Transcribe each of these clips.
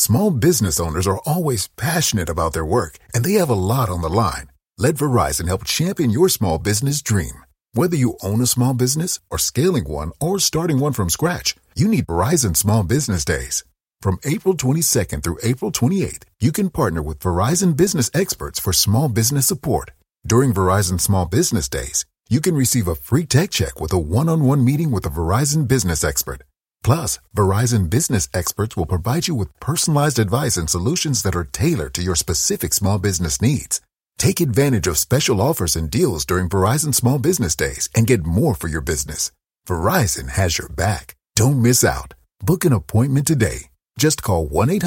Small business owners are always passionate about their work, and they have a lot on the line. Let Verizon help champion your small business dream. Whether you own a small business or scaling one or starting one from scratch, you need Verizon Small Business Days. From April 22nd through April 28th, you can partner with Verizon business experts for small business support. During Verizon Small Business Days, you can receive a free tech check with a one-on-one meeting with a Verizon business expert. Plus, Verizon business experts will provide you with personalized advice and solutions that are tailored to your specific small business needs. Take advantage of special offers and deals during Verizon Small Business Days and get more for your business. Verizon has your back. Don't miss out. Book an appointment today. Just call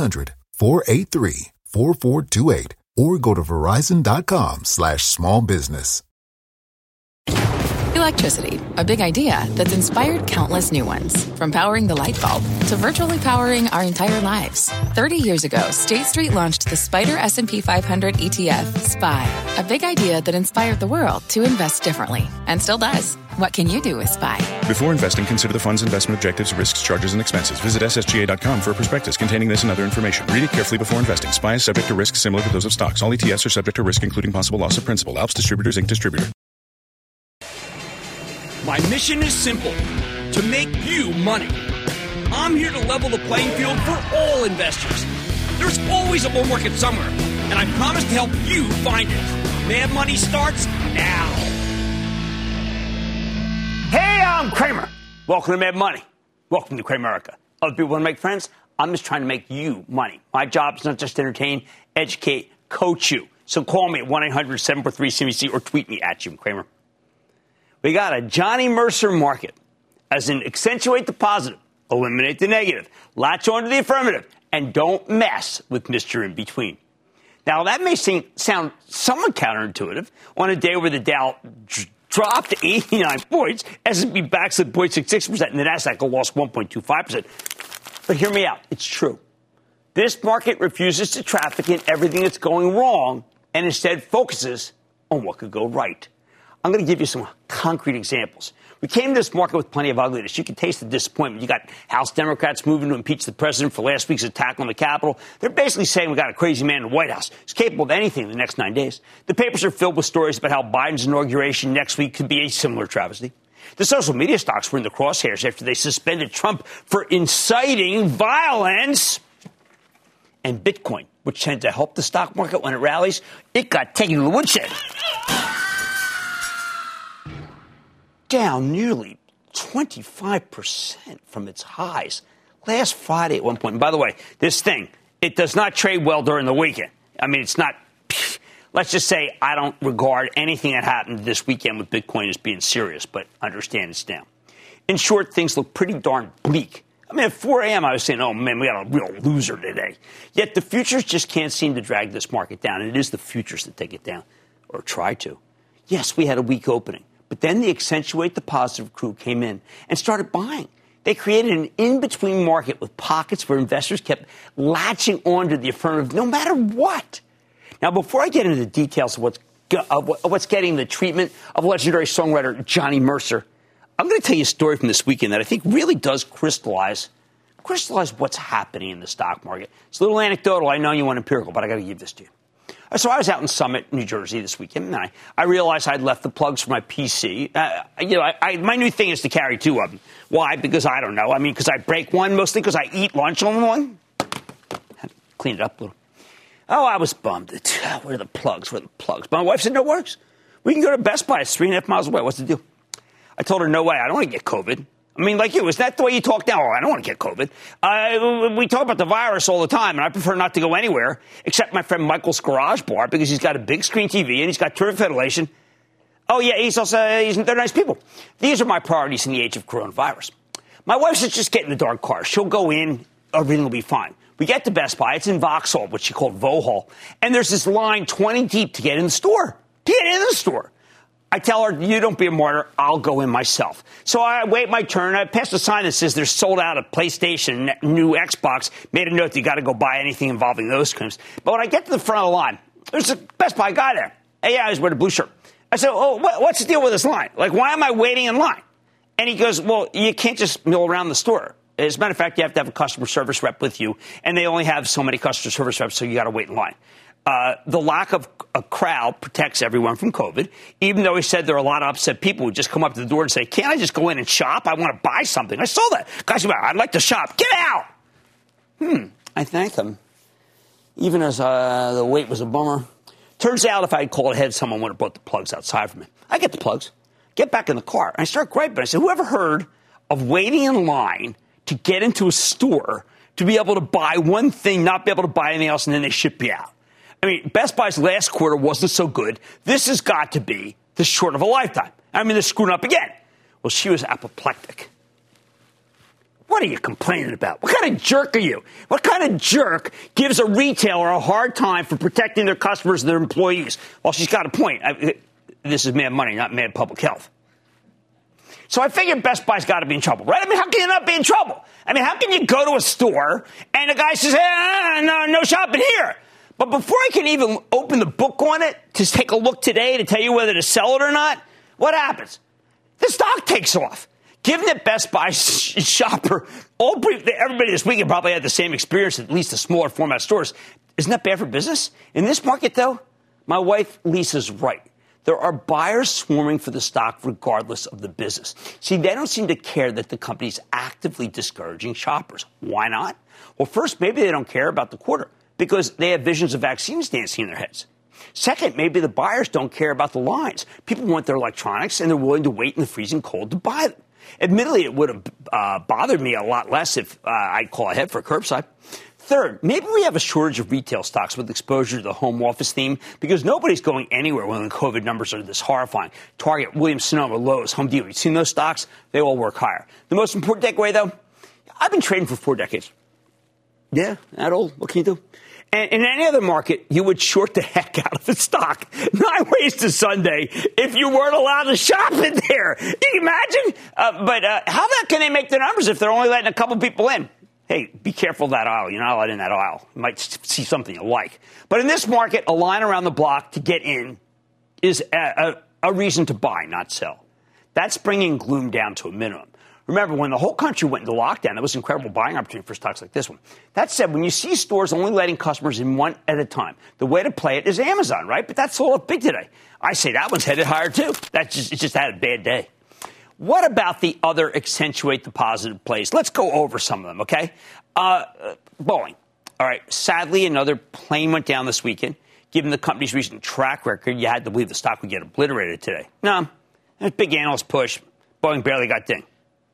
1-800-483-4428 or go to verizon.com/smallbusiness. Electricity, a big idea that's inspired countless new ones. From powering the light bulb to virtually powering our entire lives. 30 years ago, State Street launched the Spider S&P 500 ETF, SPY. A big idea that inspired the world to invest differently. And still does. What can you do with SPY? Before investing, consider the fund's investment objectives, risks, charges, and expenses. Visit ssga.com for a prospectus containing this and other information. Read it carefully before investing. SPY is subject to risks similar to those of stocks. All ETFs are subject to risk, including possible loss of principal. Alps Distributors, Inc. Distributor. My mission is simple, to make you money. I'm here to level the playing field for all investors. There's always a bull market somewhere, and I promise to help you find it. Mad Money starts now. Hey, I'm Kramer. Welcome to Mad Money. Welcome to Kramerica. Other people want to make friends? I'm just trying to make you money. My job is not just to entertain, educate, coach you. So call me at 1-800-743-CBC or tweet me at Jim Kramer. We got a Johnny Mercer market, as in accentuate the positive, eliminate the negative, latch on to the affirmative, and don't mess with Mr. In-Between. Now, that may sound somewhat counterintuitive on a day where the Dow dropped to 89 points, S&P backslid 0.66%, and the Nasdaq lost 1.25%. But hear me out. It's true. This market refuses to traffic in everything that's going wrong and instead focuses on what could go right. I'm going to give you some concrete examples. We came to this market with plenty of ugliness. You can taste the disappointment. You got House Democrats moving to impeach the president for last week's attack on the Capitol. They're basically saying we got a crazy man in the White House. He's capable of anything in the next 9 days. The papers are filled with stories about how Biden's inauguration next week could be a similar travesty. The social media stocks were in the crosshairs after they suspended Trump for inciting violence. And Bitcoin, which tends to help the stock market when it rallies, it got taken to the woodshed. Down nearly 25% from its highs last Friday at one point. And by the way, this thing, it does not trade well during the weekend. I mean, it's not, let's just say I don't regard anything that happened this weekend with Bitcoin as being serious, but understand it's down. In short, things look pretty darn bleak. I mean, at 4 a.m., I was saying, oh, man, we got a real loser today. Yet the futures just can't seem to drag this market down. And it is the futures that take it down, or try to. Yes, we had a weak opening. But then the accentuate the positive crew came in and started buying. They created an in-between market with pockets where investors kept latching onto the affirmative no matter what. Now, before I get into the details of what's getting the treatment of legendary songwriter Johnny Mercer, I'm going to tell you a story from this weekend that I think really does crystallize what's happening in the stock market. It's a little anecdotal. I know you want empirical, but I got to give this to you. So I was out in Summit, New Jersey this weekend, and I realized I'd left the plugs for my PC. My new thing is to carry two of them. Why? Because I don't know. I mean, because I break one, mostly because I eat lunch on one. Had to clean it up a little. Oh, I was bummed. Where are the plugs? But my wife said, no worries. We can go to Best Buy. It's 3.5 miles away. What's the deal? I told her, no way. I don't want to get COVID. I mean, like you, is that the way you talk now? Oh, I don't want to get COVID. We talk about the virus all the time, and I prefer not to go anywhere except my friend Michael's Garage Bar because he's got a big screen TV and he's got terrific ventilation. Oh, yeah, they're nice people. These are my priorities in the age of coronavirus. My wife says just get in the dark car. She'll go in, everything will be fine. We get to Best Buy. It's in Vauxhall, which she called Vauxhall. And there's this line 20 deep to get in the store. I tell her, you don't be a martyr. I'll go in myself. So I wait my turn. I pass a sign that says they're sold out of PlayStation, new Xbox. Made a note that you got to go buy anything involving those games. But when I get to the front of the line, there's a Best Buy guy there. Hey, yeah, he's wearing a blue shirt. I said, oh, what's the deal with this line? Like, why am I waiting in line? And he goes, well, you can't just mill around the store. As a matter of fact, you have to have a customer service rep with you, and they only have so many customer service reps, so you got to wait in line. The lack of a crowd protects everyone from COVID, even though he said there are a lot of upset people who just come up to the door and say, can't I just go in and shop? I want to buy something. I saw that. Guys, I'd like to shop. Get out. I thanked him, even as the wait was a bummer. Turns out if I had called ahead, someone would have brought the plugs outside for me. I get the plugs, get back in the car. And I start griping. I said, whoever heard of waiting in line to get into a store to be able to buy one thing, not be able to buy anything else, and then they ship you out? I mean, Best Buy's last quarter wasn't so good. This has got to be the short of a lifetime. I mean, they're screwing up again. Well, she was apoplectic. What are you complaining about? What kind of jerk are you? What kind of jerk gives a retailer a hard time for protecting their customers and their employees? Well, she's got a point. This is mad money, not mad public health. So I figured Best Buy's got to be in trouble, right? I mean, how can you not be in trouble? I mean, how can you go to a store and the guy says, no shopping here? But before I can even open the book on it to take a look today to tell you whether to sell it or not, what happens? The stock takes off. Given that Best Buy shopper, everybody this weekend probably had the same experience, at least the smaller format stores. Isn't that bad for business? In this market, though, my wife Lisa's right. There are buyers swarming for the stock regardless of the business. See, they don't seem to care that the company's actively discouraging shoppers. Why not? Well, first, maybe they don't care about the quarter because they have visions of vaccines dancing in their heads. Second, maybe the buyers don't care about the lines. People want their electronics, and they're willing to wait in the freezing cold to buy them. Admittedly, it would have bothered me a lot less if I'd call ahead for curbside. Third, maybe we have a shortage of retail stocks with exposure to the home office theme because nobody's going anywhere when the COVID numbers are this horrifying. Target, Williams-Sonoma, Lowe's, Home Depot. You've seen those stocks? They all work higher. The most important takeaway, though, I've been trading for 4 decades. Yeah, that old. What can you do? And in any other market, you would short the heck out of the stock 9 ways to Sunday if you weren't allowed to shop in there. Can you imagine? But how can they make the numbers if they're only letting a couple people in? Hey, be careful of that aisle. You're not allowed in that aisle. You might see something you like. But in this market, a line around the block to get in is a reason to buy, not sell. That's bringing gloom down to a minimum. Remember, when the whole country went into lockdown, there was an incredible buying opportunity for stocks like this one. That said, when you see stores only letting customers in one at a time, the way to play it is Amazon, right? But that's sold up big today. I say that one's headed higher, too. It's just had a bad day. What about the other accentuate the positive plays? Let's go over some of them, okay? Boeing. All right, sadly, another plane went down this weekend. Given the company's recent track record, you had to believe the stock would get obliterated today. No, a big analyst push. Boeing barely got dinged.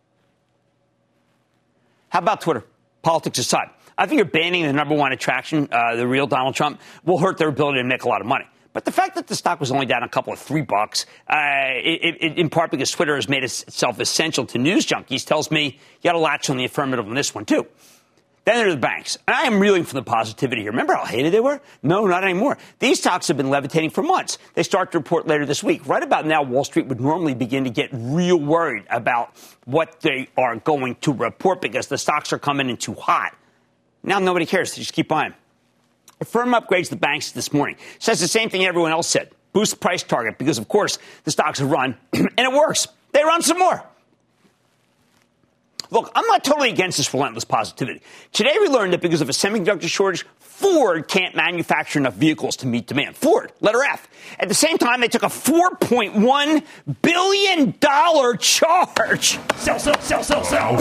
How about Twitter? Politics aside, I think you're banning the number one attraction, the real Donald Trump, will hurt their ability to make a lot of money. But the fact that the stock was only down a couple of $3, in part because Twitter has made itself essential to news junkies, tells me you got to latch on the affirmative on this one, too. Then there are the banks. And I am reeling from the positivity here. Remember how hated they were? No, not anymore. These stocks have been levitating for months. They start to report later this week. Right about now, Wall Street would normally begin to get real worried about what they are going to report because the stocks are coming in too hot. Now nobody cares. They just keep buying. The firm upgrades the banks this morning. Says the same thing everyone else said. Boost price target because, of course, the stocks have run, and it works. They run some more. Look, I'm not totally against this relentless positivity. Today we learned that because of a semiconductor shortage, Ford can't manufacture enough vehicles to meet demand. Ford, letter F. At the same time, they took a $4.1 billion charge. Sell.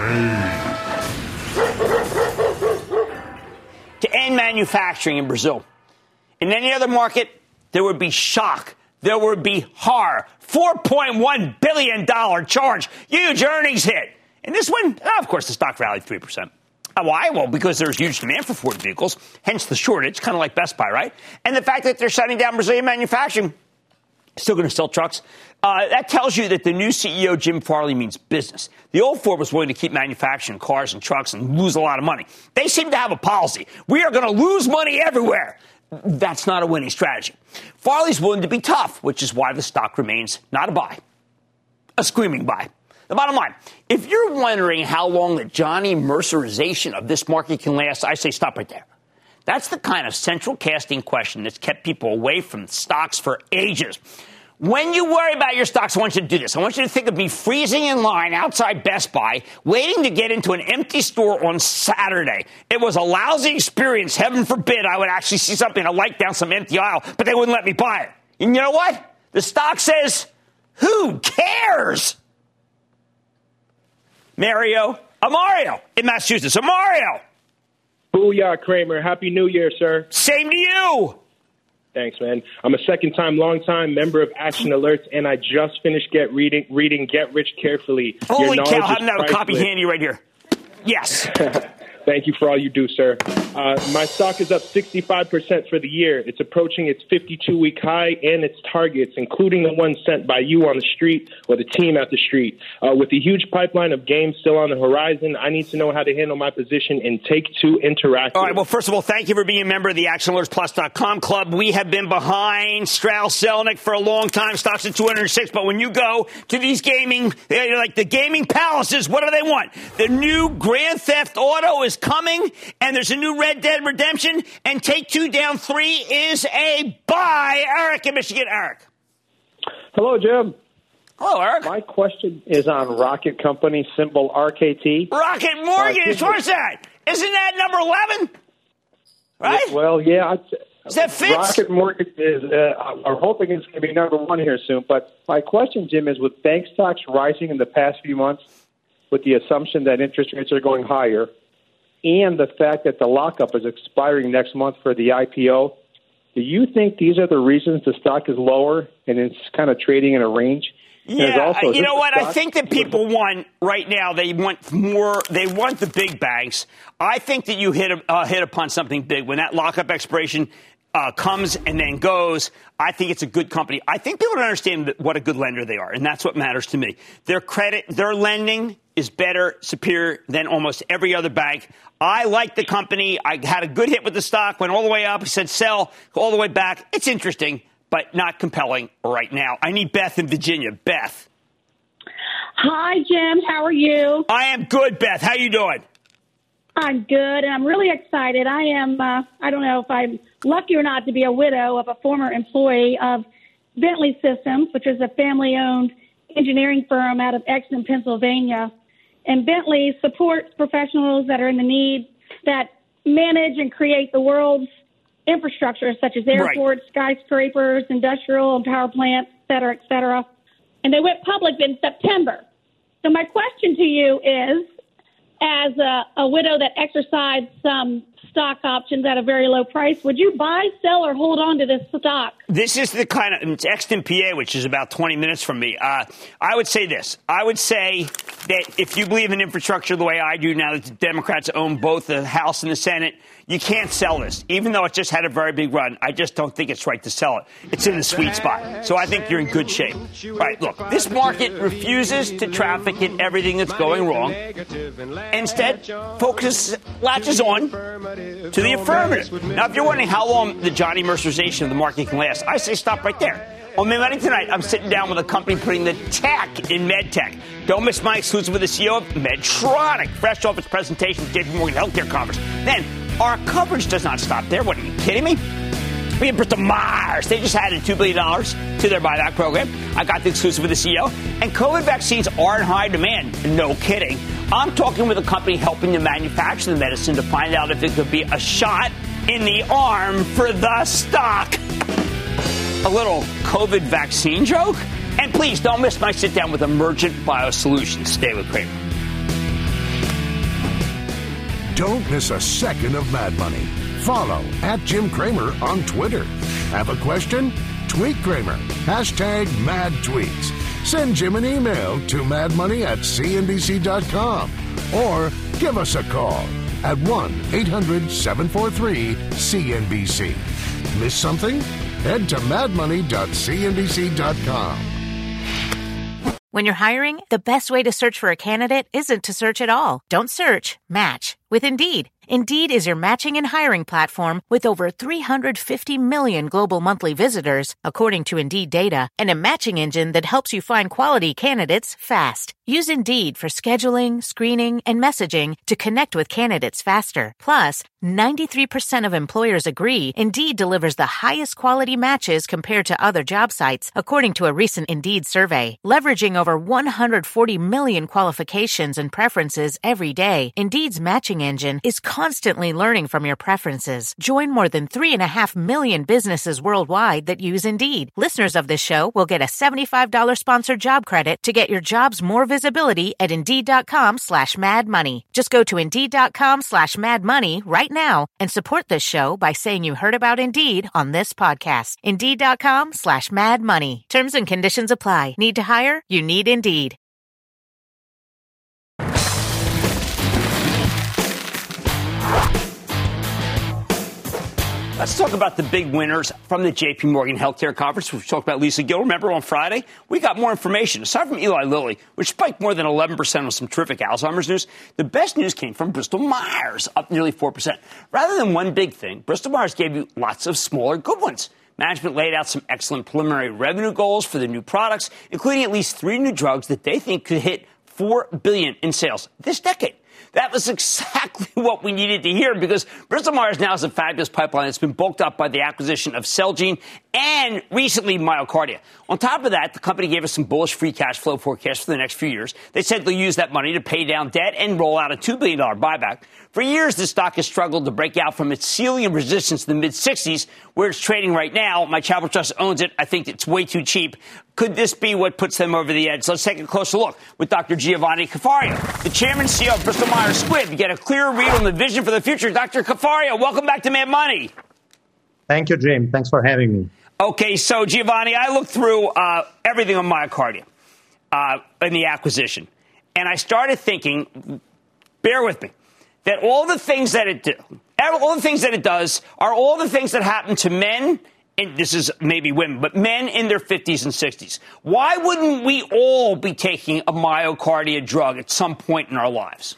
To end manufacturing in Brazil. In any other market, there would be shock. There would be horror. $4.1 billion charge. Huge earnings hit. And this one, of course, the stock rallied 3%. Why? Well, because there's huge demand for Ford vehicles, hence the shortage, kind of like Best Buy, right? And the fact that they're shutting down Brazilian manufacturing, still going to sell trucks. That tells you that the new CEO, Jim Farley, means business. The old Ford was willing to keep manufacturing cars and trucks and lose a lot of money. They seem to have a policy. We are going to lose money everywhere. That's not a winning strategy. Farley's willing to be tough, which is why the stock remains not a buy, a screaming buy. The bottom line, if you're wondering how long the Johnny Mercerization of this market can last, I say stop right there. That's the kind of central casting question that's kept people away from stocks for ages. When you worry about your stocks, I want you to do this. I want you to think of me freezing in line outside Best Buy, waiting to get into an empty store on Saturday. It was a lousy experience. Heaven forbid I would actually see something I like down some empty aisle, but they wouldn't let me buy it. And you know what? The stock says, who cares? Mario in Massachusetts. Mario. Booyah, Kramer. Happy New Year, sir. Same to you. Thanks, man. I'm a second-time, long-time member of Action Alerts, and I just finished reading Get Rich Carefully. Holy cow, I have a copy handy right here. Yes. Thank you for all you do, sir. My stock is up 65% for the year. It's approaching its 52-week high and its targets, including the one sent by you on the street or the team at the street. With the huge pipeline of games still on the horizon, I need to know how to handle my position in Take-Two Interactive. All right, well, first of all, thank you for being a member of the ActionAlertsPlus.com club. We have been behind Strauss-Zelnick for a long time. Stock's at 206, but when you go to these gaming, like the gaming palaces, what do they want? The new Grand Theft Auto is coming, and there's a new Red Dead Redemption, and Take-Two down 3 is a buy. Eric in Michigan. Eric. Hello, Jim. Hello, Eric. My question is on Rocket Company, symbol RKT. Rocket Mortgage. Where's that? Isn't that number 11? Right? Well, yeah. Is that Fitz? Rocket Mortgage is, we're hoping it's going to be number 1 here soon. But my question, Jim, is with bank stocks rising in the past few months, with the assumption that interest rates are going higher, and the fact that the lockup is expiring next month for the IPO, do you think these are the reasons the stock is lower and it's kind of trading in a range? Yeah, you know what? I think that people want right now. They want more. They want the big banks. I think that you hit upon something big when that lockup expiration comes and then goes. I think it's a good company. I think people don't understand what a good lender they are, and that's what matters to me. Their credit, their lending is better, superior than almost every other bank. I like the company. I had a good hit with the stock, went all the way up. He said sell, all the way back. It's interesting, but not compelling right now. I need Beth in Virginia. Beth. Hi, Jim. How are you? I am good, Beth. How you doing? I'm good, and I'm really excited. I am, I don't know if I'm lucky or not to be a widow of a former employee of Bentley Systems, which is a family-owned engineering firm out of Exton, Pennsylvania. And Bentley supports professionals that are in the need, that manage and create the world's infrastructure, such as airports, skyscrapers, industrial and power plants, et cetera, et cetera. And they went public in September. So my question to you is, as a widow that exercised some stock options at a very low price, would you buy, sell, or hold on to this stock? This is the kind of, it's Exton, PA, which is about 20 minutes from me. I would say this. I would say that if you believe in infrastructure the way I do now that the Democrats own both the House and the Senate, you can't sell this. Even though it just had a very big run, I just don't think it's right to sell it. It's in the sweet spot. So I think you're in good shape. Right, look, this market refuses to traffic in everything that's going wrong. Instead, latches on to the affirmative. Now, if you're wondering how long the Johnny Mercerization of the market can last, I say stop right there. On Mad Money tonight, I'm sitting down with a company putting the tech in MedTech. Don't miss my exclusive with the CEO of Medtronic, fresh off its presentation at JP Morgan Healthcare Conference. Then, our coverage does not stop there. What, are you kidding me? We have Bristol Myers. They just added $2 billion to their buyback program. I got the exclusive with the CEO. And COVID vaccines are in high demand. No kidding. I'm talking with a company helping to manufacture the medicine to find out if it could be a shot in the arm for the stock. A little COVID vaccine joke? And please don't miss my sit down with Emergent Biosolutions. Stay with Kramer. Don't miss a second of Mad Money. Follow @Jim Cramer on Twitter. Have a question? Tweet Cramer. #MadTweets. Send Jim an email to madmoney@cnbc.com or give us a call at 1-800-743-CNBC. Miss something? Head to madmoney.cnbc.com. When you're hiring, the best way to search for a candidate isn't to search at all. Don't search, match with Indeed. Indeed is your matching and hiring platform with over 350 million global monthly visitors, according to Indeed data, and a matching engine that helps you find quality candidates fast. Use Indeed for scheduling, screening, and messaging to connect with candidates faster. Plus, 93% of employers agree Indeed delivers the highest quality matches compared to other job sites, according to a recent Indeed survey. Leveraging over 140 million qualifications and preferences every day, Indeed's matching engine is constantly learning from your preferences. Join more than 3.5 million businesses worldwide that use Indeed. Listeners of this show will get a $75 sponsored job credit to get your jobs more visibility at Indeed.com/madmoney. Just go to Indeed.com/madmoney right now and support this show by saying you heard about Indeed on this podcast. Indeed.com/madmoney. Terms and conditions apply. Need to hire? You need Indeed. Let's talk about the big winners from the J.P. Morgan Healthcare Conference. We've talked about Lisa Gill. Remember on Friday? We got more information. Aside from Eli Lilly, which spiked more than 11% with some terrific Alzheimer's news, the best news came from Bristol Myers, up nearly 4%. Rather than one big thing, Bristol Myers gave you lots of smaller good ones. Management laid out some excellent preliminary revenue goals for the new products, including at least 3 new drugs that they think could hit $4 billion in sales this decade. That was exactly what we needed to hear because Bristol Myers now has a fabulous pipeline that's been bulked up by the acquisition of Celgene and recently MyoKardia. On top of that, the company gave us some bullish free cash flow forecasts for the next few years. They said they'll use that money to pay down debt and roll out a $2 billion buyback. For years, the stock has struggled to break out from its ceiling of resistance in the mid-60s, where it's trading right now. My Charitable Trust owns it. I think it's way too cheap. Could this be what puts them over the edge? So let's take a closer look with Dr. Giovanni Caforio, the chairman and CEO of Bristol Myers Squibb, to get a clearer read on the vision for the future. Dr. Caforio, welcome back to Mad Money. Thank you, Jim. Thanks for having me. Okay, so Giovanni, I looked through everything on MyoKardia in the acquisition, and I started thinking, bear with me, that all the things that it does are all the things that happen to men. And this is maybe women, but men in their 50s and 60s. Why wouldn't we all be taking a MyoKardia drug at some point in our lives?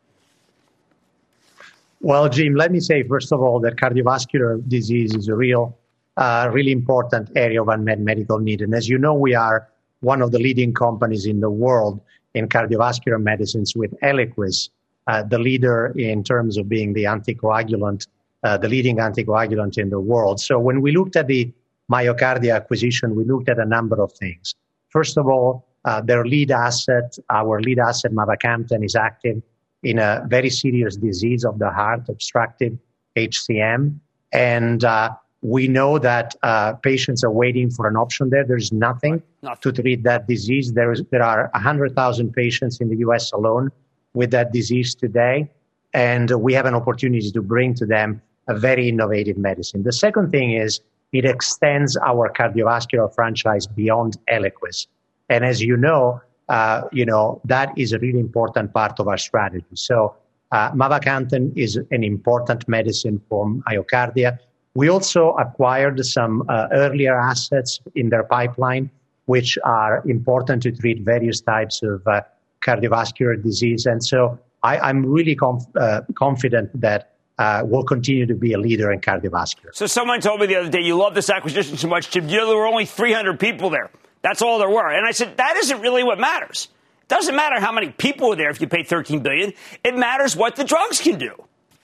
Well, Jim, let me say, first of all, that cardiovascular disease is a really important area of unmet medical need. And as you know, we are one of the leading companies in the world in cardiovascular medicines with Eliquis, the leader in terms of being the anticoagulant, the leading anticoagulant in the world. So when we looked at the MyoKardia acquisition, we looked at a number of things. First of all, their lead asset, our lead asset, mavacamten, is active in a very serious disease of the heart, obstructive HCM. And we know that patients are waiting for an option there. There's nothing to treat that disease. There are 100,000 patients in the U.S. alone with that disease today. And we have an opportunity to bring to them a very innovative medicine. The second thing is it extends our cardiovascular franchise beyond Eliquis. And as you know, that is a really important part of our strategy. So mavacamten is an important medicine for MyoKardia. We also acquired some earlier assets in their pipeline, which are important to treat various types of cardiovascular disease. And so I'm really confident that we'll continue to be a leader in cardiovascular. So someone told me the other day, you love this acquisition so much, Jim. There were only 300 people there. That's all there were. And I said, that isn't really what matters. It doesn't matter how many people are there if you pay $13 billion. It matters what the drugs can do.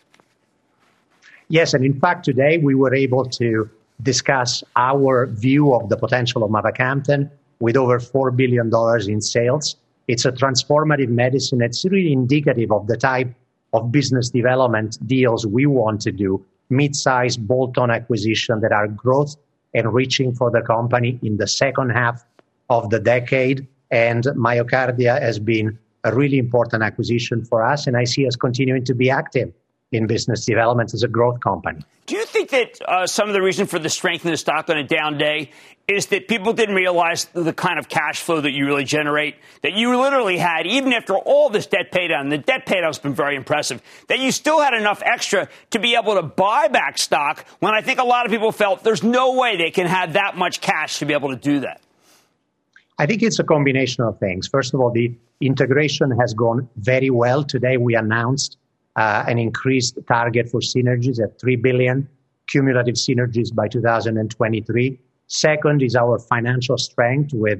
Yes, and in fact, today we were able to discuss our view of the potential of mavacamten with over $4 billion in sales. It's a transformative medicine. It's really indicative of the type of business development deals we want to do, mid-sized bolt-on acquisition that are growth enriching for the company in the second half of the decade. And MyoKardia has been a really important acquisition for us, and I see us continuing to be active in business development as a growth company. Do you think that some of the reason for the strength in the stock on a down day is that people didn't realize the kind of cash flow that you really generate, that you literally had, even after all this debt paydown? The debt paydown has been very impressive, that you still had enough extra to be able to buy back stock when I think a lot of people felt there's no way they can have that much cash to be able to do that? I think it's a combination of things. First of all, the integration has gone very well. Today we announced an increased target for synergies at $3 billion cumulative synergies by 2023. Second is our financial strength with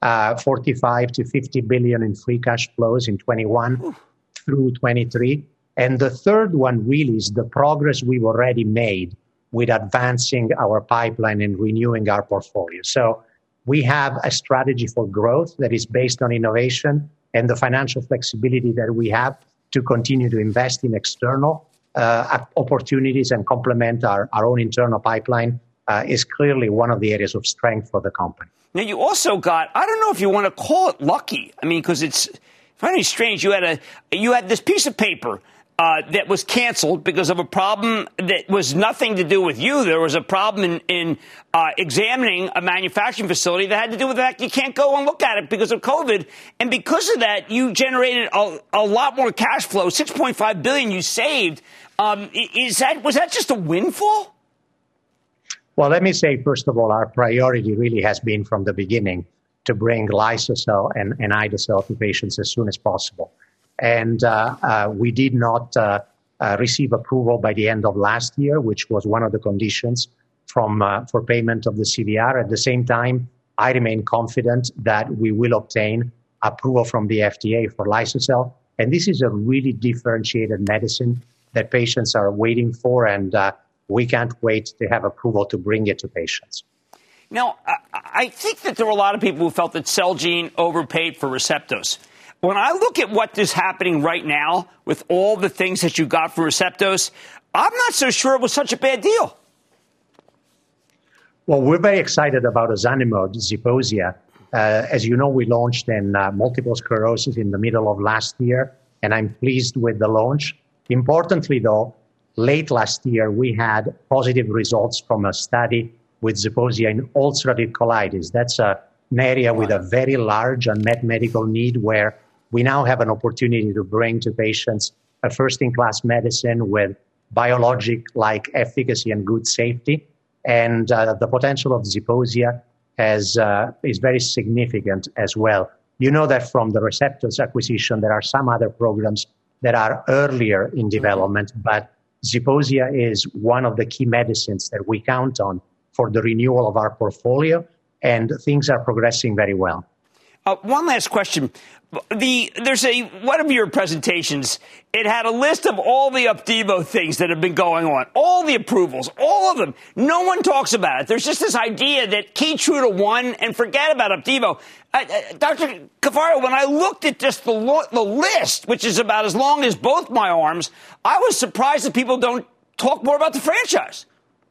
45 to 50 billion in free cash flows in 21 through 23. And the third one really is the progress we've already made with advancing our pipeline and renewing our portfolio. So we have a strategy for growth that is based on innovation and the financial flexibility that we have to continue to invest in external opportunities and complement our own internal pipeline is clearly one of the areas of strength for the company. Now, you also got, I don't know if you want to call it lucky. I mean, because it's funny, strange. You had this piece of paper that was canceled because of a problem that was nothing to do with you. There was a problem in examining a manufacturing facility that had to do with the fact you can't go and look at it because of COVID. And because of that, you generated a lot more cash flow, $6.5 billion you saved. Was that just a windfall? Well, let me say, first of all, our priority really has been from the beginning to bring Lysocell and Idocel to patients as soon as possible. And we did not receive approval by the end of last year, which was one of the conditions for payment of the CVR. At the same time, I remain confident that we will obtain approval from the FDA for Lysocell. And this is a really differentiated medicine that patients are waiting for, and we can't wait to have approval to bring it to patients. Now, I think that there were a lot of people who felt that Celgene overpaid for Receptos. When I look at what is happening right now with all the things that you got for Receptos, I'm not so sure it was such a bad deal. Well, we're very excited about ozanimod, Zeposia. As you know, we launched in multiple sclerosis in the middle of last year, and I'm pleased with the launch. Importantly, though, late last year, we had positive results from a study with Zeposia in ulcerative colitis. That's an area with a very large unmet medical need where we now have an opportunity to bring to patients a first-in-class medicine with biologic-like efficacy and good safety. And the potential of Zeposia is very significant as well. You know that from the Receptos acquisition, there are some other programs that are earlier in development, but Zeposia is one of the key medicines that we count on for the renewal of our portfolio, and things are progressing very well. One last question. There's one of your presentations, it had a list of all the Opdivo things that have been going on, all the approvals, all of them. No one talks about it. There's just this idea that Keytruda won and forget about Opdivo. Dr. Cafario, when I looked at just the list, which is about as long as both my arms, I was surprised that people don't talk more about the franchise.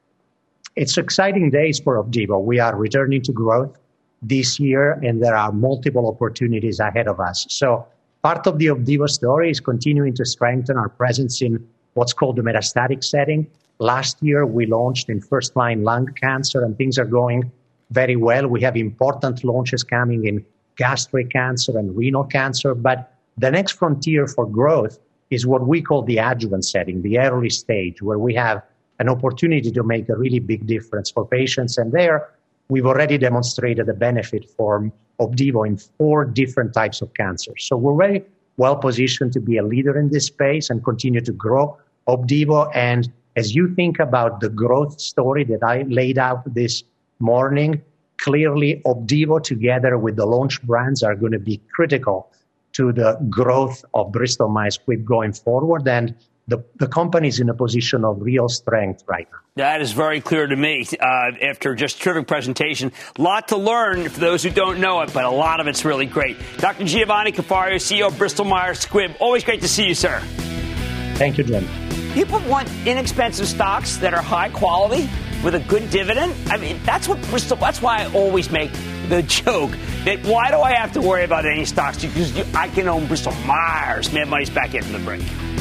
It's exciting days for Opdivo. We are returning to growth this year, and there are multiple opportunities ahead of us. So part of the Opdivo story is continuing to strengthen our presence in what's called the metastatic setting. Last year, we launched in first-line lung cancer, and things are going very well. We have important launches coming in gastric cancer and renal cancer. But the next frontier for growth is what we call the adjuvant setting, the early stage, where we have an opportunity to make a really big difference for patients. And there, we've already demonstrated a benefit for Opdivo in 4 different types of cancers. So we're very well positioned to be a leader in this space and continue to grow Opdivo. And as you think about the growth story that I laid out this morning, clearly Opdivo together with the launch brands are going to be critical to the growth of Bristol Myers Squibb going forward. And the company is in a position of real strength right now. That is very clear to me after just terrific presentation. A lot to learn for those who don't know it, but a lot of it's really great. Dr. Giovanni Cafario, CEO of Bristol Myers Squibb. Always great to see you, sir. Thank you, Jim. People want inexpensive stocks that are high quality with a good dividend. I mean, that's why I always make the joke that why do I have to worry about any stocks? Because I can own Bristol Myers. Mad Money's back after the break.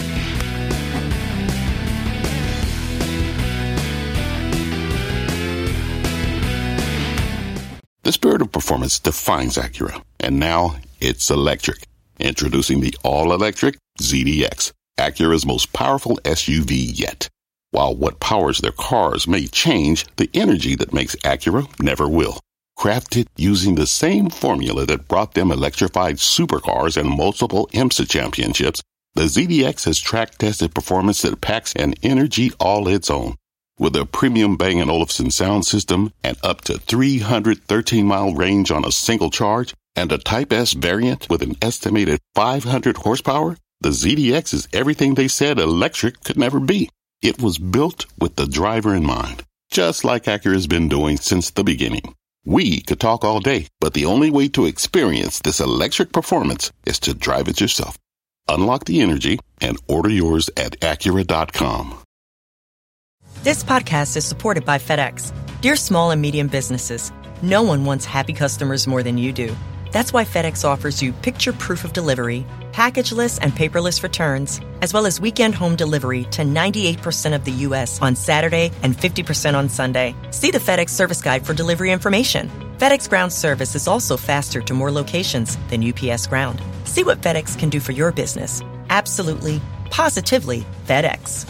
The spirit of performance defines Acura, and now it's electric. Introducing the all-electric ZDX, Acura's most powerful SUV yet. While what powers their cars may change, the energy that makes Acura never will. Crafted using the same formula that brought them electrified supercars and multiple IMSA championships, the ZDX has track-tested performance that packs an energy all its own. With a premium Bang & Olufsen sound system and up to 313-mile range on a single charge, And a Type S variant with an estimated 500 horsepower? The ZDX is everything they said electric could never be. It was built with the driver in mind, just like Acura's been doing since the beginning. We could talk all day, but the only way to experience this electric performance is to drive it yourself. Unlock the energy and order yours at Acura.com. This podcast is supported by FedEx. Dear small and medium businesses, no one wants happy customers more than you do. That's why FedEx offers you picture proof of delivery, packageless and paperless returns, as well as weekend home delivery to 98% of the U.S. on Saturday and 50% on Sunday. See the FedEx service guide for delivery information. FedEx Ground service is also faster to more locations than UPS Ground. See what FedEx can do for your business. Absolutely, positively FedEx.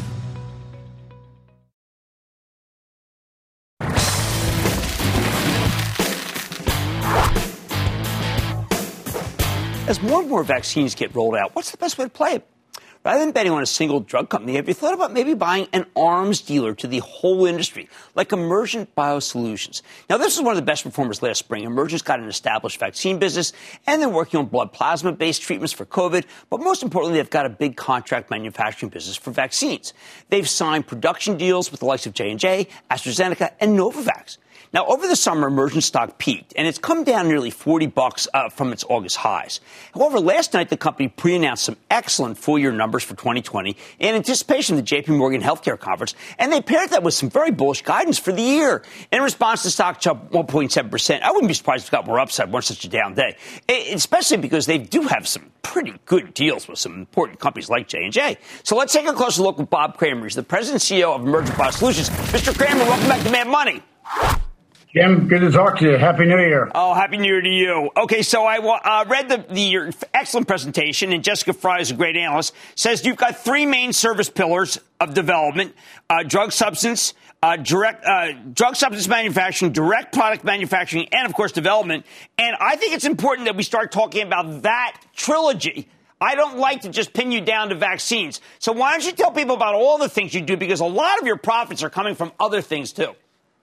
As more and more vaccines get rolled out, what's the best way to play it? Rather than betting on a single drug company, have you thought about maybe buying an arms dealer to the whole industry, like Emergent BioSolutions? Now, this is one of the best performers last spring. Emergent's got an established vaccine business, and they're working on blood plasma-based treatments for COVID. But most importantly, they've got a big contract manufacturing business for vaccines. They've signed production deals with the likes of J&J, AstraZeneca, and Novavax. Now, over the summer, Emergent stock peaked, and it's come down nearly $40 from its August highs. However, last night, the company pre-announced some excellent full-year numbers for 2020 in anticipation of the J.P. Morgan Healthcare Conference, and they paired that with some very bullish guidance for the year. In response, the stock jumped 1.7%. I wouldn't be surprised if it got more upside on such a down day, especially because they do have some pretty good deals with some important companies like J&J. So let's take a closer look with Bob Kramer. He's the president and CEO of Emergent BioSolutions. Mr. Kramer, welcome back to Mad Money. Jim, good to talk to you. Happy New Year. Oh, Happy New Year to you. Okay, so I read your excellent presentation, and Jessica Fry is a great analyst, says you've got three main service pillars of development, drug substance manufacturing, direct product manufacturing, and, of course, development. And I think it's important that we start talking about that trilogy. I don't like to just pin you down to vaccines. So why don't you tell people about all the things you do, because a lot of your profits are coming from other things, too.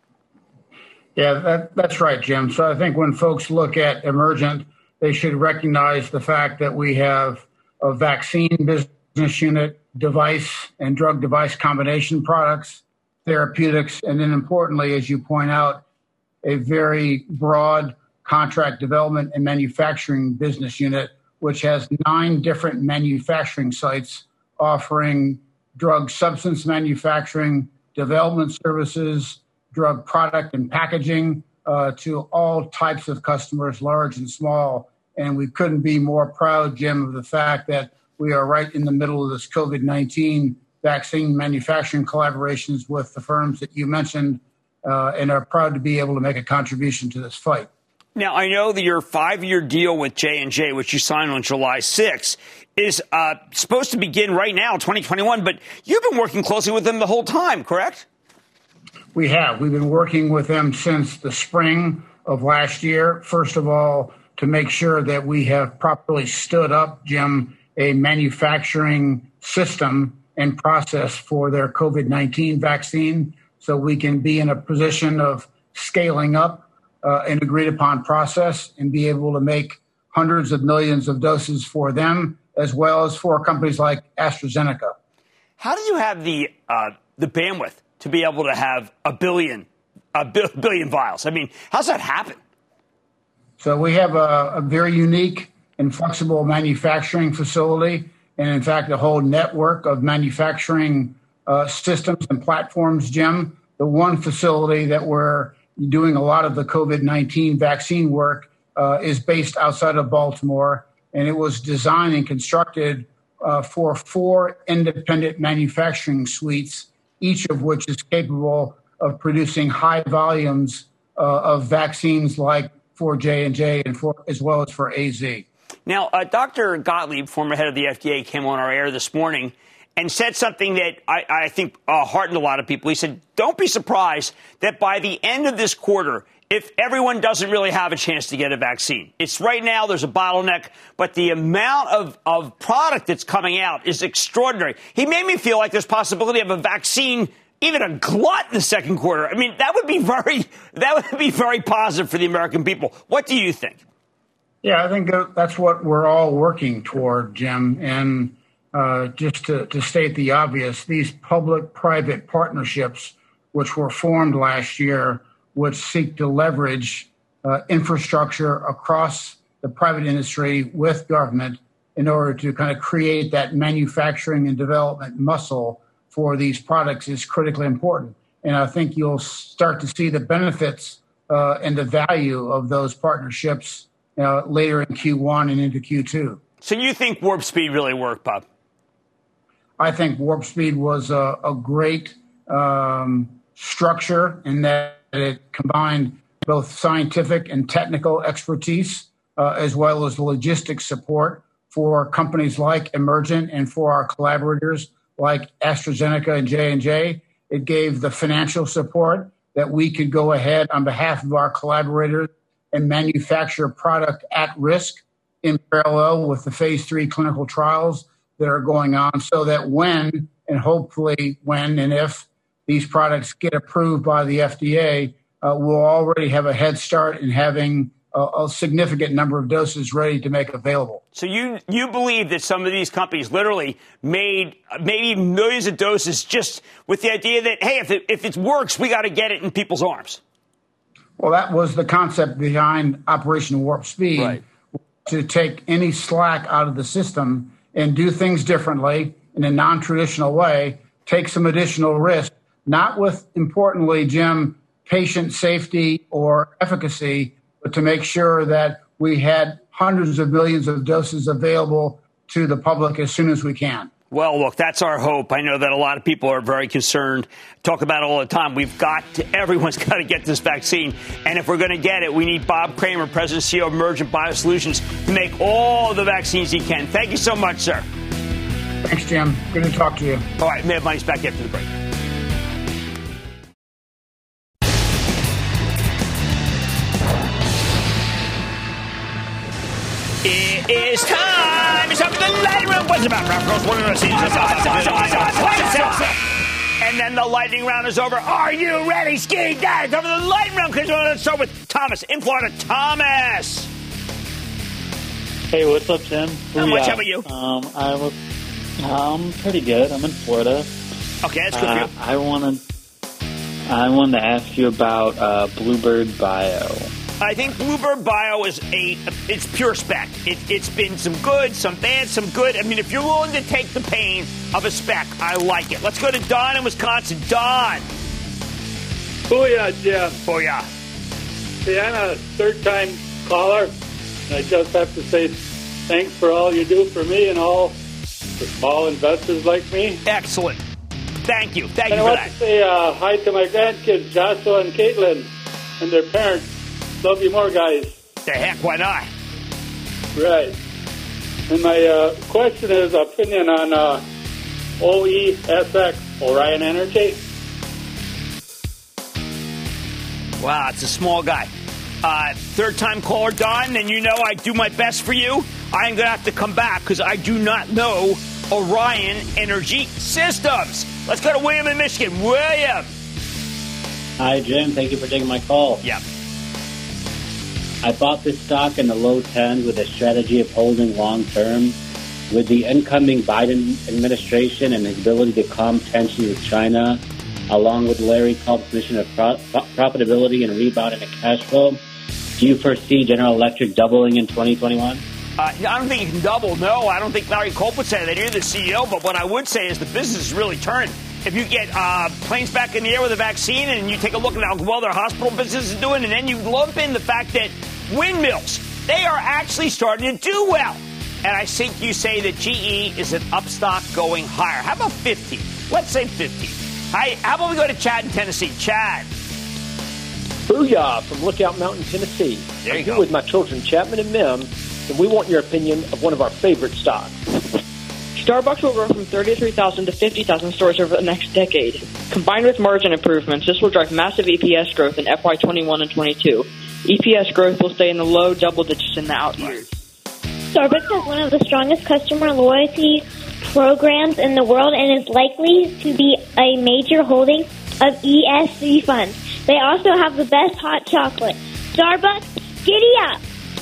Yeah, that's right, Jim. So I think when folks look at Emergent, they should recognize the fact that we have a vaccine business unit, device and drug device combination products, therapeutics, and then importantly, as you point out, a very broad contract development and manufacturing business unit, which has 9 different manufacturing sites offering drug substance manufacturing, development services, drug product and packaging to all types of customers, large and small. And we couldn't be more proud, Jim, of the fact that we are right in the middle of this COVID-19 vaccine manufacturing collaborations with the firms that you mentioned and are proud to be able to make a contribution to this fight. Now, I know that your 5-year deal with J&J, which you signed on July 6th, is supposed to begin right now, 2021, but you've been working closely with them the whole time, correct? We have. We've been working with them since the spring of last year. First of all, to make sure that we have properly stood up, Jim, a manufacturing system and process for their COVID-19 vaccine so we can be in a position of scaling up an agreed upon process and be able to make hundreds of millions of doses for them as well as for companies like AstraZeneca. How do you have the bandwidth to be able to have a billion vials? I mean, how's that happen? So we have a very unique and flexible manufacturing facility, and in fact, a whole network of manufacturing systems and platforms, Jim. The one facility that we're doing a lot of the COVID-19 vaccine work is based outside of Baltimore, and it was designed and constructed for 4 independent manufacturing suites, each of which is capable of producing high volumes of vaccines like for J&J and as well as for AZ. Now, Dr. Gottlieb, former head of the FDA, came on our air this morning and said something that I think heartened a lot of people. He said, don't be surprised that by the end of this quarter, if everyone doesn't really have a chance to get a vaccine. It's right now, there's a bottleneck, but the amount of product that's coming out is extraordinary. He made me feel like there's possibility of a vaccine, even a glut in the second quarter. I mean, that would be very positive for the American people. What do you think? Yeah, I think that's what we're all working toward, Jim. And just to state the obvious, these public-private partnerships, which were formed last year, which seek to leverage infrastructure across the private industry with government in order to kind of create that manufacturing and development muscle for these products, is critically important. And I think you'll start to see the benefits and the value of those partnerships later in Q1 and into Q2. So you think Warp Speed really worked, Bob? I think Warp Speed was a great structure in that it combined both scientific and technical expertise as well as logistics support for companies like Emergent and for our collaborators like AstraZeneca and J&J. It gave the financial support that we could go ahead on behalf of our collaborators and manufacture product at risk in parallel with the phase 3 clinical trials that are going on, so that when, and hopefully when and if, these products get approved by the FDA, we'll already have a head start in having a significant number of doses ready to make available. So you believe that some of these companies literally made maybe millions of doses just with the idea that, hey, if it works, we got to get it in people's arms? Well, that was the concept behind Operation Warp Speed, right, to take any slack out of the system and do things differently in a non-traditional way, take some additional risk, not with, importantly, Jim, patient safety or efficacy, but to make sure that we had hundreds of millions of doses available to the public as soon as we can. Well, look, that's our hope. I know that a lot of people are very concerned, talk about it all the time. Everyone's got to get this vaccine. And if we're going to get it, we need Bob Kramer, President and CEO of Emergent Biosolutions, to make all the vaccines he can. Thank you so much, sir. Thanks, Jim. Good to talk to you. All right, Mad Money's back after the break. It is time. It's time for the lightning round. What's about? And then the lightning round is over. Are you ready, Ski Dad? Time for the lightning round. Let's start with Thomas in Florida. Thomas. Hey, what's up, Tim? How much? How about you? I'm pretty good. I'm in Florida. Okay, that's good for you. I wanted to ask you about Bluebird Bio. I think Bluebird Bio it's pure spec. It's been some good, some bad, some good. I mean, if you're willing to take the pain of a spec, I like it. Let's go to Don in Wisconsin. Don. Booyah, Jim. Booyah. See, I'm a third-time caller, and I just have to say thanks for all you do for me and all the small investors like me. Excellent. Thank you. Thank you for that. I want to say hi to my grandkids, Joshua and Caitlin, and their parents. Love you more, guys. The heck, why not? Right. And my question is opinion on OESX, Orion Energy. Wow, it's a small guy. Third-time caller, Don, and you know I do my best for you. I'm going to have to come back because I do not know Orion Energy Systems. Let's go to William in Michigan. William. Hi, Jim. Thank you for taking my call. Yeah. I bought this stock in the low 10s with a strategy of holding long term. With the incoming Biden administration and his ability to calm tensions with China, along with Larry Culp's mission of profitability and rebound in the cash flow, do you foresee General Electric doubling in 2021? I don't think it can double. No, I don't think Larry Culp would say that. You're the CEO, but what I would say is the business is really turning. If you get planes back in the air with a vaccine and you take a look at how well their hospital business is doing, and then you lump in the fact that windmills, they are actually starting to do well. And I think you say that GE is an upstock going higher. How about 50? Let's say 50. Hi, how about we go to Chad in Tennessee? Chad. Booyah from Lookout Mountain, Tennessee. There you I'm go. here with my children, Chapman and Mim, and we want your opinion of one of our favorite stocks. Starbucks will grow from 33,000 to 50,000 stores over the next decade. Combined with margin improvements, this will drive massive EPS growth in FY 21 and 22. EPS growth will stay in the low double digits in the out years. Starbucks has one of the strongest customer loyalty programs in the world and is likely to be a major holding of ESG funds. They also have the best hot chocolate. Starbucks, giddy up!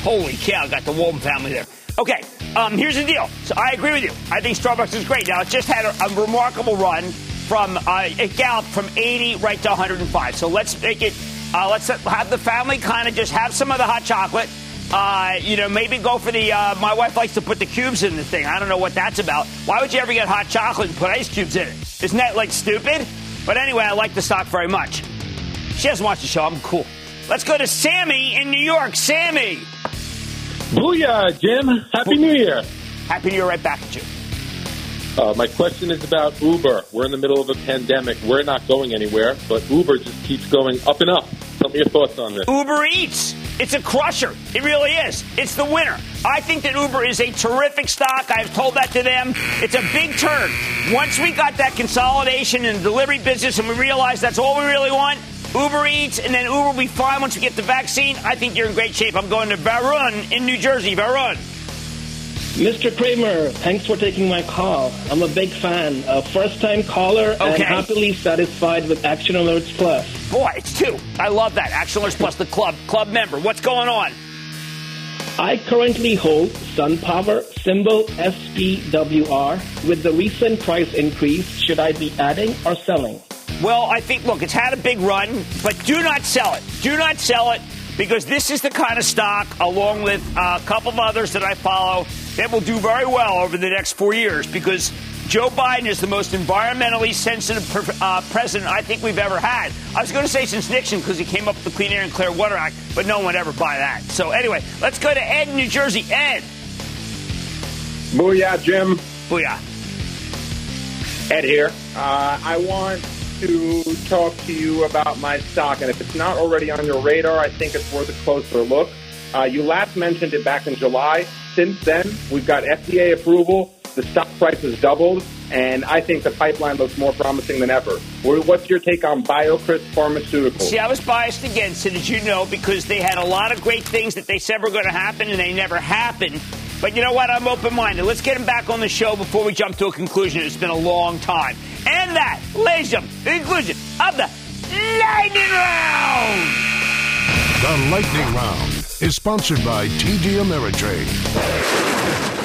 Holy cow, got the Walton family there. Okay, here's the deal. So I agree with you. I think Starbucks is great. Now, it just had a remarkable run from, it galloped from 80 right to 105. So let's make it, let's have the family kind of just have some of the hot chocolate. Maybe go for the, my wife likes to put the cubes in the thing. I don't know what that's about. Why would you ever get hot chocolate and put ice cubes in it? Isn't that, like, stupid? But anyway, I like the stock very much. She hasn't watched the show. I'm cool. Let's go to Sammy in New York. Sammy. Booyah, Jim. Happy New Year. Happy New Year right back at you. My question is about Uber. We're in the middle of a pandemic. We're not going anywhere, but Uber just keeps going up and up. Tell me your thoughts on this. Uber Eats. It's a crusher. It really is. It's the winner. I think that Uber is a terrific stock. I've told that to them. It's a big turn. Once we got that consolidation in the delivery business and we realized that's all we really want, Uber Eats, and then Uber will be fine once we get the vaccine. I think you're in great shape. I'm going to Varun in New Jersey. Varun. Mr. Kramer, thanks for taking my call. I'm a big fan. A first-time caller and happily satisfied with Action Alerts Plus. Boy, it's two. I love that. Action Alerts Plus, the club member. What's going on? I currently hold SunPower, symbol SPWR. With the recent price increase, should I be adding or selling? Well, I think, look, it's had a big run, but do not sell it. Do not sell it, because this is the kind of stock, along with a couple of others that I follow, that will do very well over the next 4 years, because Joe Biden is the most environmentally sensitive president I think we've ever had. I was going to say since Nixon, because he came up with the Clean Air and Clear Water Act, but no one would ever buy that. So anyway, let's go to Ed in New Jersey. Ed. Booyah, Jim. Booyah. Ed here. I want to talk to you about my stock, and if it's not already on your radar, I think it's worth a closer look. You last mentioned it back in July. Since then, we've got FDA approval. The stock price has doubled, and I think the pipeline looks more promising than ever. What's your take on BioCryst Pharmaceuticals? See, I was biased against it, as you know, because they had a lot of great things that they said were going to happen, and they never happened. But you know what? I'm open-minded. Let's get him back on the show before we jump to a conclusion. It's been a long time. And that, ladies and gentlemen, the conclusion of the Lightning Round. The Lightning Round is sponsored by TD Ameritrade.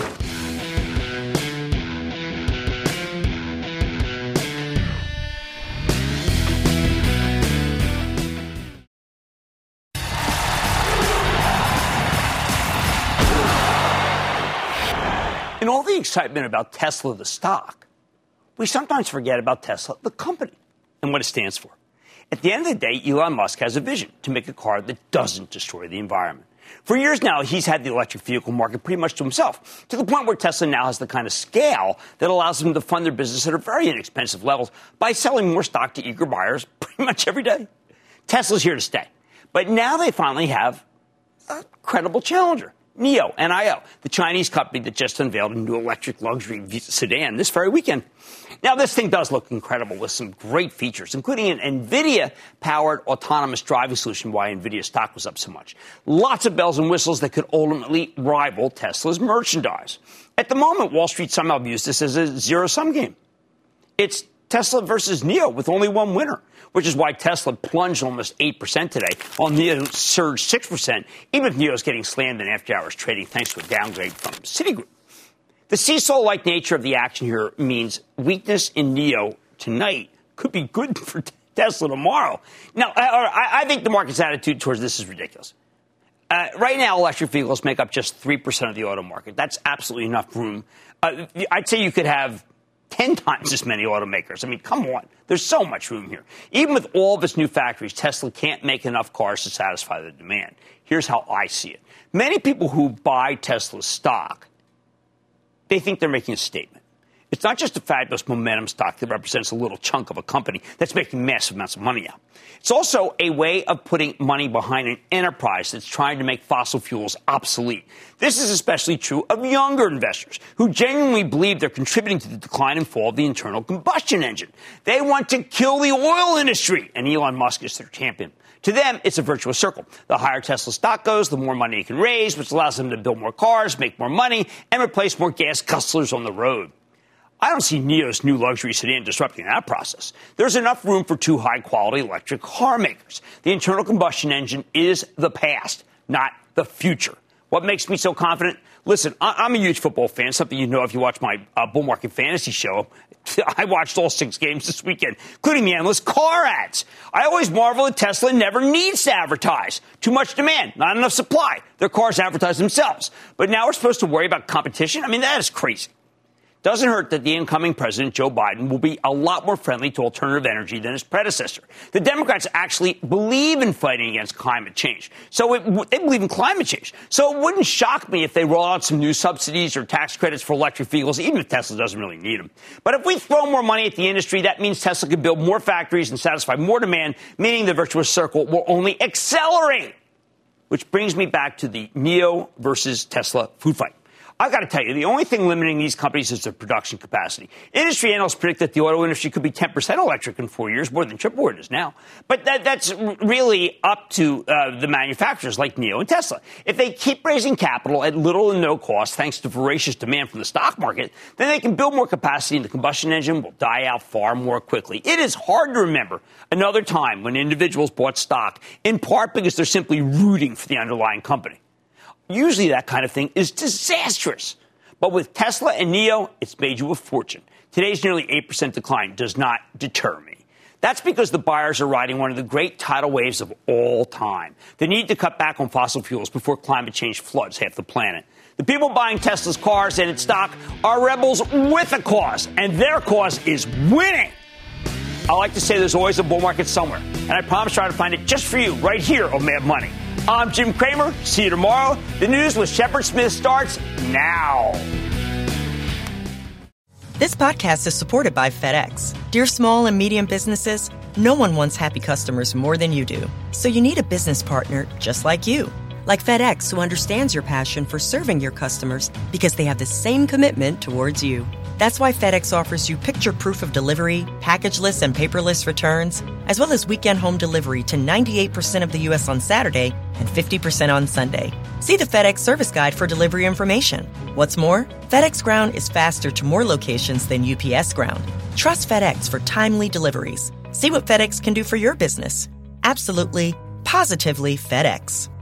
In all the excitement about Tesla, the stock, we sometimes forget about Tesla, the company, and what it stands for. At the end of the day, Elon Musk has a vision to make a car that doesn't destroy the environment. For years now, he's had the electric vehicle market pretty much to himself, to the point where Tesla now has the kind of scale that allows them to fund their business at a very inexpensive levels by selling more stock to eager buyers pretty much every day. Tesla's here to stay. But now they finally have a credible challenger. NIO, N-I-O, the Chinese company that just unveiled a new electric luxury sedan this very weekend. Now, this thing does look incredible with some great features, including an NVIDIA-powered autonomous driving solution, why NVIDIA stock was up so much. Lots of bells and whistles that could ultimately rival Tesla's merchandise. At the moment, Wall Street somehow views this as a zero-sum game. It's Tesla versus NIO with only one winner, which is why Tesla plunged almost 8% today, while NIO surged 6%, even if NIO is getting slammed in after-hours trading thanks to a downgrade from Citigroup. The seesaw-like nature of the action here means weakness in NIO tonight could be good for Tesla tomorrow. Now, I think the market's attitude towards this is ridiculous. Right now, electric vehicles make up just 3% of the auto market. That's absolutely enough room. I'd say you could have 10 times as many automakers. I mean, come on. There's so much room here. Even with all of its new factories, Tesla can't make enough cars to satisfy the demand. Here's how I see it. Many people who buy Tesla stock, they think they're making a statement. It's not just a fabulous momentum stock that represents a little chunk of a company that's making massive amounts of money out. It's also a way of putting money behind an enterprise that's trying to make fossil fuels obsolete. This is especially true of younger investors who genuinely believe they're contributing to the decline and fall of the internal combustion engine. They want to kill the oil industry, and Elon Musk is their champion. To them, it's a virtuous circle. The higher Tesla stock goes, the more money it can raise, which allows them to build more cars, make more money, and replace more gas guzzlers on the road. I don't see NIO's new luxury sedan disrupting that process. There's enough room for two high-quality electric car makers. The internal combustion engine is the past, not the future. What makes me so confident? Listen, I'm a huge football fan, something you know if you watch my bull market fantasy show. I watched all 6 games this weekend, including the endless car ads. I always marvel that Tesla never needs to advertise. Too much demand, not enough supply. Their cars advertise themselves. But now we're supposed to worry about competition? I mean, that is crazy. Doesn't hurt that the incoming president, Joe Biden, will be a lot more friendly to alternative energy than his predecessor. The Democrats actually believe in fighting against climate change. They believe in climate change. So it wouldn't shock me if they roll out some new subsidies or tax credits for electric vehicles, even if Tesla doesn't really need them. But if we throw more money at the industry, that means Tesla can build more factories and satisfy more demand, meaning the virtuous circle will only accelerate. Which brings me back to the NIO versus Tesla food fight. I've got to tell you, the only thing limiting these companies is their production capacity. Industry analysts predict that the auto industry could be 10% electric in 4 years, more than triple where it is now. But that's really up to the manufacturers like NIO and Tesla. If they keep raising capital at little and no cost, thanks to voracious demand from the stock market, then they can build more capacity and the combustion engine will die out far more quickly. It is hard to remember another time when individuals bought stock, in part because they're simply rooting for the underlying company. Usually that kind of thing is disastrous. But with Tesla and NIO, it's made you a fortune. Today's nearly 8% decline does not deter me. That's because the buyers are riding one of the great tidal waves of all time. The need to cut back on fossil fuels before climate change floods half the planet. The people buying Tesla's cars and its stock are rebels with a cause, and their cause is winning. I like to say there's always a bull market somewhere, and I promise to try to find it just for you right here on Mad Money. I'm Jim Cramer. See you tomorrow. The news with Shepard Smith starts now. This podcast is supported by FedEx. Dear small and medium businesses, no one wants happy customers more than you do. So you need a business partner just like you. Like FedEx, who understands your passion for serving your customers because they have the same commitment towards you. That's why FedEx offers you picture proof of delivery, packageless and paperless returns, as well as weekend home delivery to 98% of the U.S. on Saturday and 50% on Sunday. See the FedEx service guide for delivery information. What's more, FedEx Ground is faster to more locations than UPS Ground. Trust FedEx for timely deliveries. See what FedEx can do for your business. Absolutely, positively FedEx.